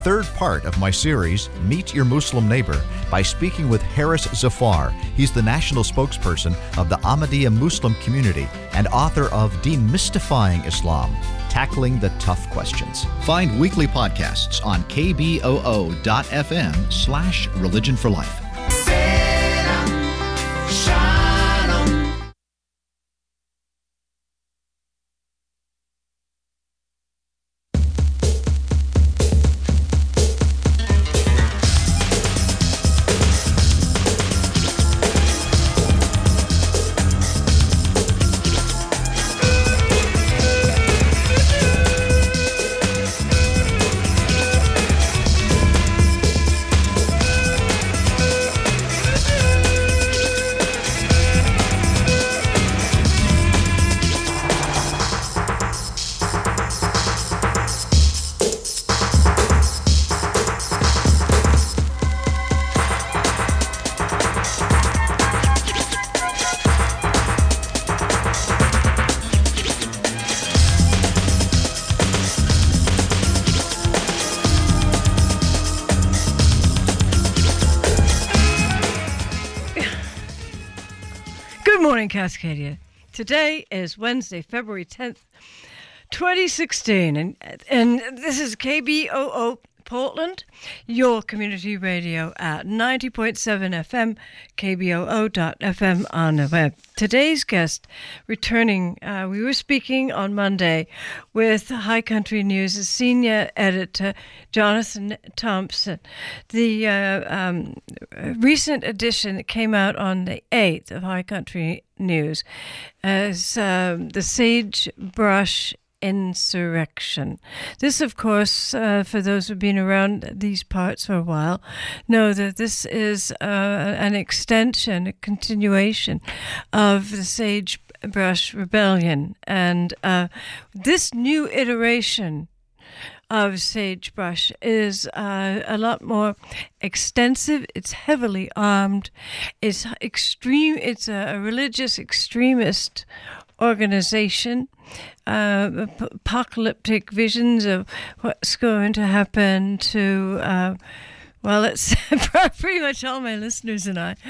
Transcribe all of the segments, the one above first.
Third part of my series, Meet Your Muslim Neighbor, by speaking with Haris Zafar. He's the national spokesperson of the Ahmadiyya Muslim community and author of Demystifying Islam, Tackling the Tough Questions. Find weekly podcasts on kboo.fm/Religion for Life. Cascadia. Today is Wednesday, February 10th, 2016, and this is KBOO Portland, your community radio at 90.7 FM, KBOO.FM on the web. Today's guest returning, we were speaking on Monday with High Country News' senior editor, Jonathan Thompson. The recent edition that came out on the 8th of High Country News as the Sagebrush Insurrection. This, of course, for those who've been around these parts for a while, know that this is an extension, a continuation of the Sagebrush Rebellion. And this new iteration of Sagebrush is a lot more extensive. It's heavily armed. It's extreme. It's a religious extremist organization. Apocalyptic visions of what's going to happen to, well, it's pretty much all my listeners and I.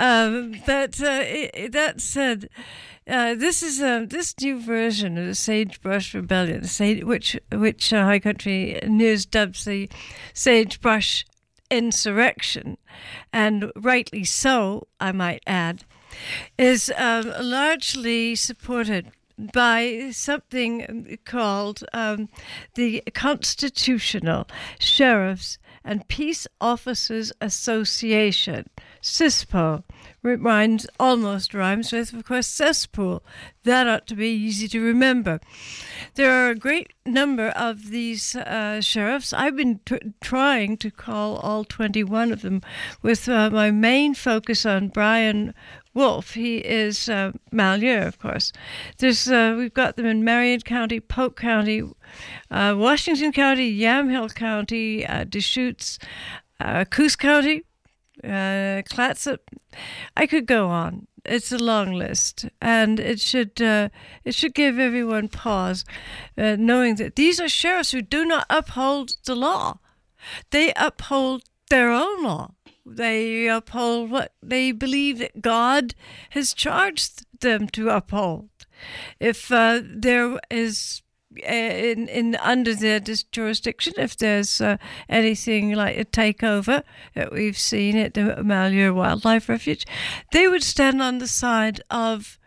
That said, this is this new version of the Sagebrush Rebellion, which High Country News dubs the Sagebrush Insurrection, and rightly so, I might add, is largely supported by something called the Constitutional Sheriffs and Peace Officers Association, CISPO. Almost rhymes with, of course, cesspool. That ought to be easy to remember. There are a great number of these sheriffs. I've been trying to call all 21 of them with my main focus on Brian Wolf. He is Malheur, of course. We've got them in Marion County, Polk County, Washington County, Yamhill County, Deschutes, Coos County, Clatsop. I could go on. It's a long list, and it should give everyone pause, knowing that these are sheriffs who do not uphold the law. They uphold their own law. They uphold what they believe that God has charged them to uphold. If there is under their jurisdiction, if there's anything like a takeover that we've seen at the Malheur Wildlife Refuge, they would stand on the side of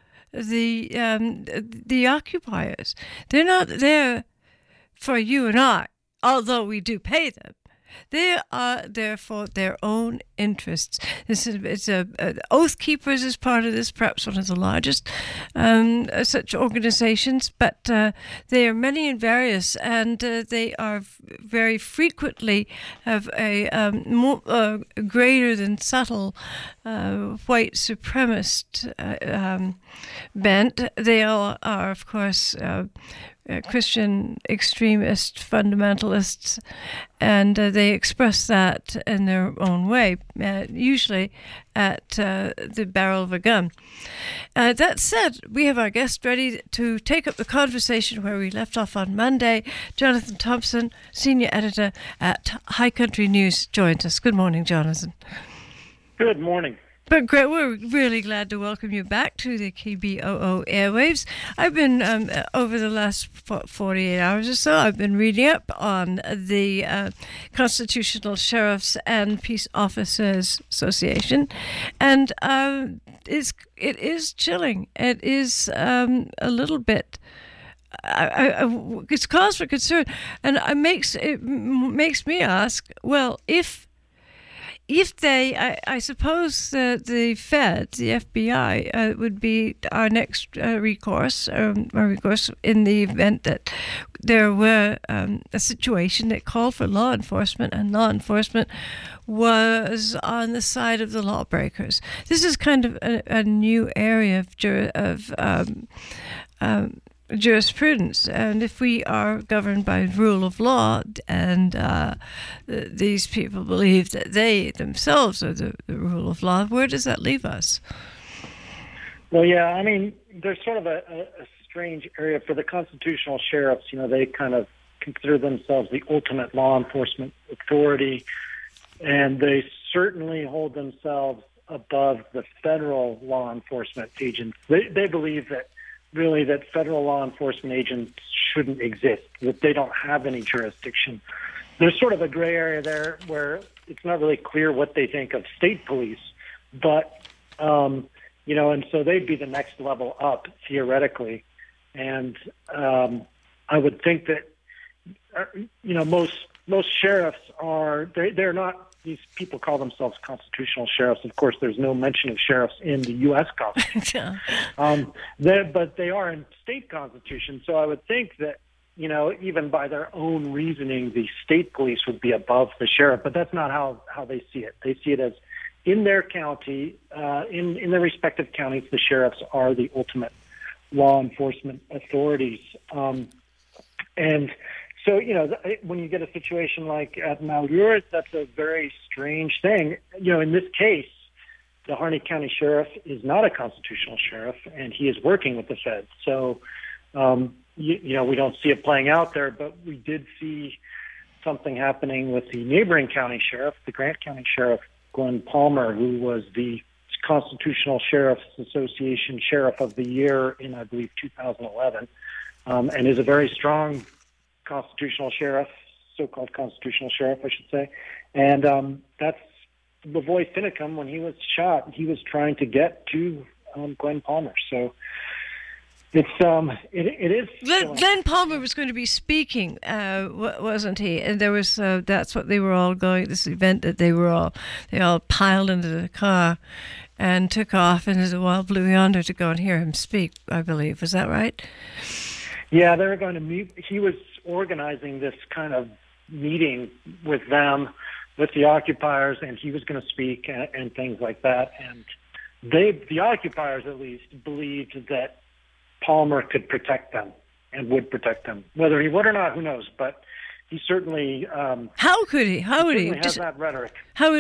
the occupiers. They're not there for you and I, although we do pay them. They are there for their own interests. Oath Keepers is part of this, perhaps one of the largest such organizations, but they are many and various, and they are very frequently have a more greater than subtle white supremacist bent. They all are, of course, Christian extremist fundamentalists, and they express that in their own way, usually at the barrel of a gun. That said, we have our guest ready to take up the conversation where we left off on Monday. Jonathan Thompson, senior editor at High Country News, joins us. Good morning, Jonathan. Good morning. But great, we're really glad to welcome you back to the KBOO airwaves. I've been, over the last 48 hours or so, I've been reading up on the Constitutional Sheriffs and Peace Officers Association, and it is chilling. It is a little bit... it's cause for concern, and it makes me ask, well, if they, I suppose the Fed, the FBI, would be our next recourse in the event that there were a situation that called for law enforcement, and law enforcement was on the side of the lawbreakers. This is kind of a new area of jurisprudence, and if we are governed by rule of law, and these people believe that they themselves are the rule of law, where does that leave us? Well, yeah, I mean, there's sort of a strange area for the constitutional sheriffs. You know, they kind of consider themselves the ultimate law enforcement authority, and they certainly hold themselves above the federal law enforcement agents. They believe that federal law enforcement agents shouldn't exist, that they don't have any jurisdiction. There's sort of a gray area there where it's not really clear what they think of state police, but, and so they'd be the next level up, theoretically. And I would think that, most sheriffs they're not, these people call themselves constitutional sheriffs. Of course, there's no mention of sheriffs in the U.S. Constitution. But they are in state constitutions. So I would think that, even by their own reasoning, the state police would be above the sheriff. But that's not how they see it. They see it as in their county, in their respective counties, the sheriffs are the ultimate law enforcement authorities. And so, when you get a situation like at Malheur, that's a very strange thing. In this case, the Harney County Sheriff is not a constitutional sheriff, and he is working with the Fed. So, we don't see it playing out there, but we did see something happening with the neighboring county sheriff, the Grant County Sheriff, Glenn Palmer, who was the Constitutional Sheriffs Association Sheriff of the Year in, I believe, 2011, and is a very strong constitutional sheriff, so-called constitutional sheriff, I should say. And that's Lavoy Finicum. When he was shot, he was trying to get to Glenn Palmer. So it is. Glenn Palmer was going to be speaking, wasn't he? And there was that's what they were all going. This event that they all piled into the car and took off into the wild blue yonder to go and hear him speak. I believe, was that right? Yeah, they were going to meet. He was organizing this kind of meeting with them, with the occupiers, and he was going to speak and things like that. And the occupiers at least, believed that Palmer could protect them and would protect them. Whether he would or not, who knows? But he certainly. How could he? How would he? Has that rhetoric.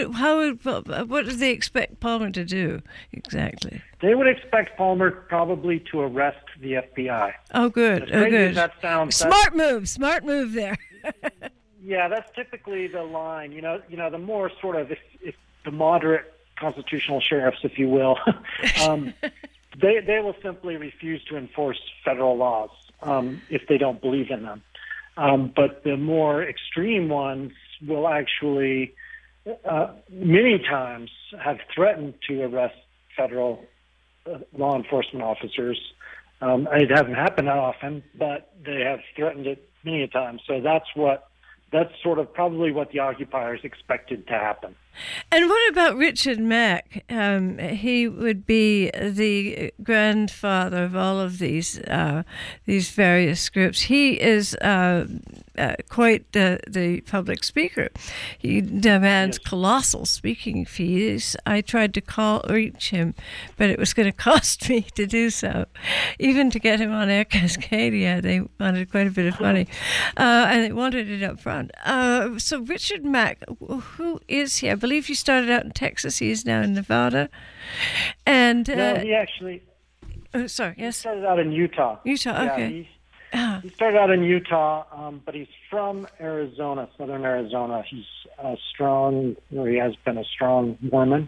What do they expect Palmer to do exactly? They would expect Palmer probably to arrest the FBI. Oh, good. Good. That sounds smart move there. Yeah, that's typically the line. The more sort of if the moderate constitutional sheriffs, if you will, they will simply refuse to enforce federal laws if they don't believe in them. But the more extreme ones will actually, many times, have threatened to arrest federal law enforcement officers. It hasn't happened that often, but they have threatened it many a time. So that's sort of probably what the occupiers expected to happen. And what about Richard Mack? He would be the grandfather of all of these various groups. He is quite the public speaker. He demands colossal speaking fees. I tried to reach him, but it was going to cost me to do so. Even to get him on Air Cascadia, they wanted quite a bit of money, and they wanted it up front. So Richard Mack, who is he? I believe he started out in Texas. He is now in Nevada. And no, he actually... Oh, sorry, yes? He started out in Utah. Utah, okay. He started out in Utah, but he's from Arizona, southern Arizona. He's he has been a strong Mormon.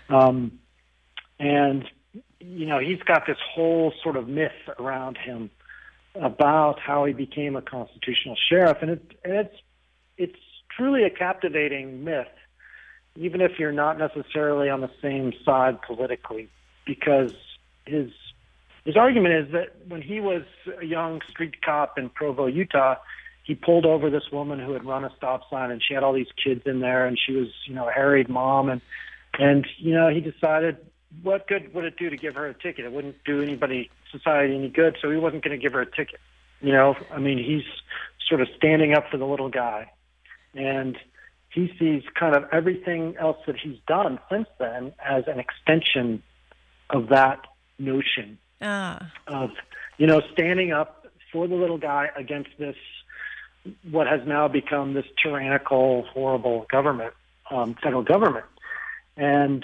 And, he's got this whole sort of myth around him about how he became a constitutional sheriff. And it's truly a captivating myth, even if you're not necessarily on the same side politically, because his argument is that when he was a young street cop in Provo, Utah, he pulled over this woman who had run a stop sign, and she had all these kids in there, and she was, a harried mom, and he decided, what good would it do to give her a ticket? It wouldn't do society any good, so he wasn't going to give her a ticket. He's sort of standing up for the little guy, and he sees kind of everything else that he's done since then as an extension of that notion. Of standing up for the little guy against this, what has now become this tyrannical, horrible government, federal government, and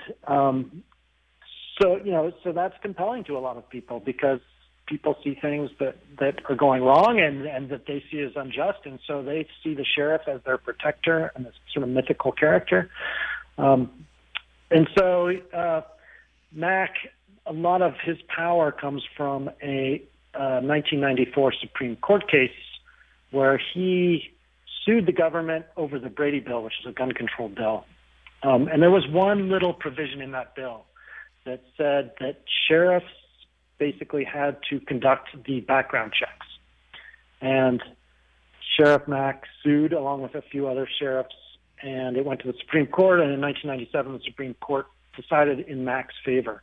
so that's compelling to a lot of people, because people see things that are going wrong and that they see as unjust, and so they see the sheriff as their protector and this sort of mythical character, and so Mack. A lot of his power comes from a 1994 Supreme Court case where he sued the government over the Brady Bill, which is a gun control bill. And there was one little provision in that bill that said that sheriffs basically had to conduct the background checks. And Sheriff Mack sued along with a few other sheriffs, and it went to the Supreme Court, and in 1997 the Supreme Court decided in Mack's favor.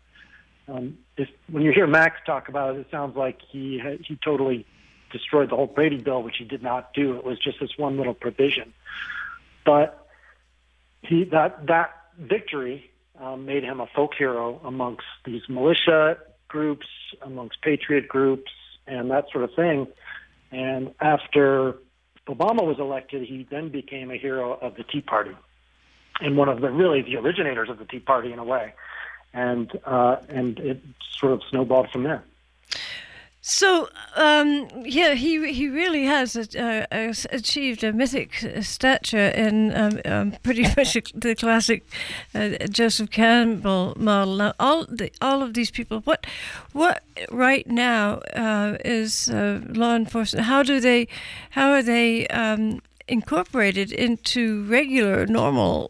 When you hear Max talk about it, it sounds like he totally destroyed the whole Brady Bill, which he did not do. It was just this one little provision. But that victory made him a folk hero amongst these militia groups, amongst patriot groups, and that sort of thing. And after Obama was elected, he then became a hero of the Tea Party, and one of the originators of the Tea Party in a way. And it sort of snowballed from there. So, he really has achieved a mythic stature in pretty much the classic Joseph Campbell model. Now, all of these people, what right now is law enforcement? How are they incorporated into regular, normal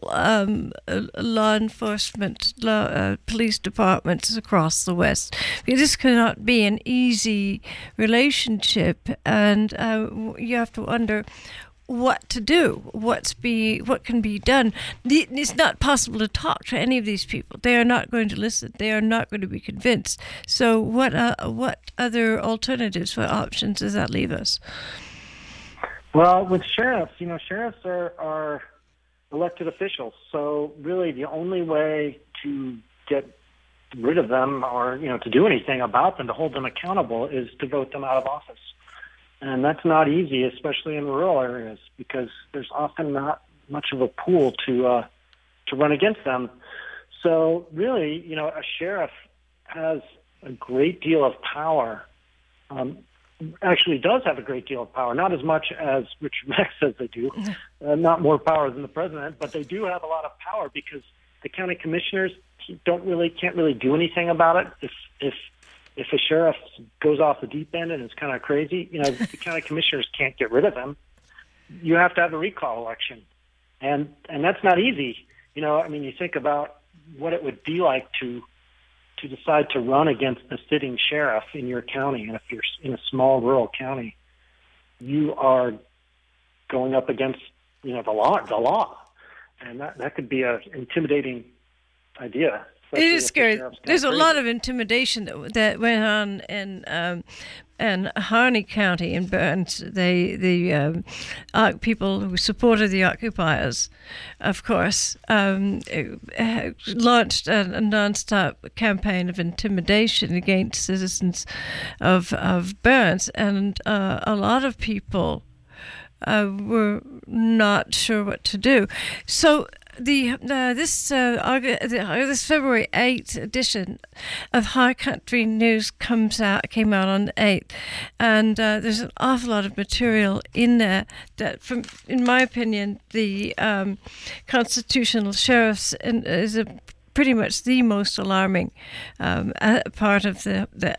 law enforcement, police departments across the West? Because this cannot be an easy relationship, and you have to wonder what to do, what can be done. It's not possible to talk to any of these people. They are not going to listen. They are not going to be convinced. So what other alternatives, what options does that leave us? Well, with sheriffs, sheriffs are elected officials. So really the only way to get rid of them or, to do anything about them, to hold them accountable, is to vote them out of office. And that's not easy, especially in rural areas, because there's often not much of a pool to run against them. So really, a sheriff has a great deal of power, actually does have a great deal of power, not as much as Richard Mack says they do, not more power than the president, but they do have a lot of power because the county commissioners can't really do anything about it. If a sheriff goes off the deep end and is kind of crazy, the county commissioners can't get rid of him. You have to have a recall election, and that's not easy. You think about what it would be like to decide to run against the sitting sheriff in your county, and if you're in a small rural county, you are going up against the law, and that could be an intimidating idea. It is scary. There's a lot of intimidation that went on in and Harney County in Burns, the people who supported the occupiers, of course, launched a non-stop campaign of intimidation against citizens of Burns, and a lot of people were not sure what to do. So this February 8th edition of High Country News came out on the 8th, and there's an awful lot of material in there that, in my opinion, the constitutional sheriffs is pretty much the most alarming part of the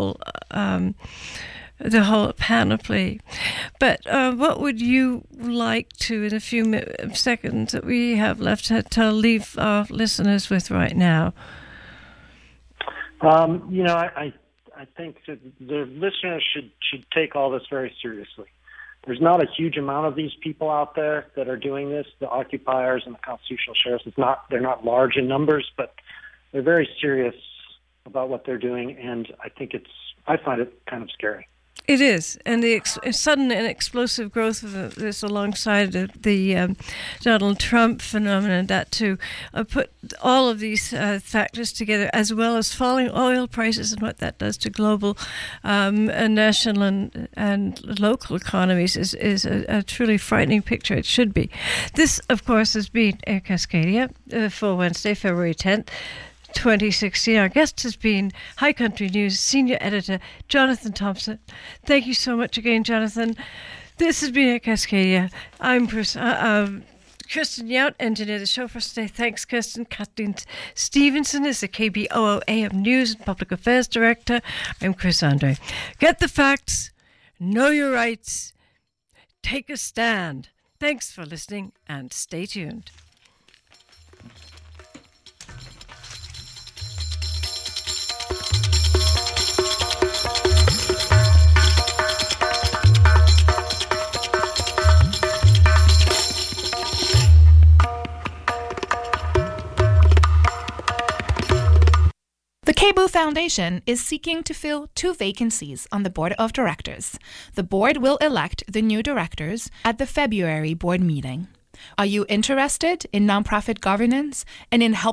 whole panoply. But what would you like to, in a few seconds that we have left, to leave our listeners with right now? I think that the listeners should take all this very seriously. There's not a huge amount of these people out there that are doing this. The occupiers and the constitutional sheriffs, they're not large in numbers, but they're very serious about what they're doing, and I find it kind of scary. It is, and the sudden and explosive growth of this alongside the Donald Trump phenomenon, that to put all of these factors together, as well as falling oil prices and what that does to global and national and local economies, is a truly frightening picture. It should be. This, of course, has been Air Cascadia for Wednesday, February 10th. 2016. Our guest has been High Country News Senior Editor Jonathan Thompson. Thank you so much again, Jonathan. This has been Cascadia. I'm Kirsten Yount, engineer the show for us today. Thanks, Kirsten. Kathleen Stevenson is the KBOO AM News and Public Affairs Director. I'm Chris Andre. Get the facts, know your rights, take a stand. Thanks for listening, and stay tuned. The KBOO Foundation is seeking to fill 2 vacancies on the Board of Directors. The board will elect the new directors at the February board meeting. Are you interested in nonprofit governance and in helping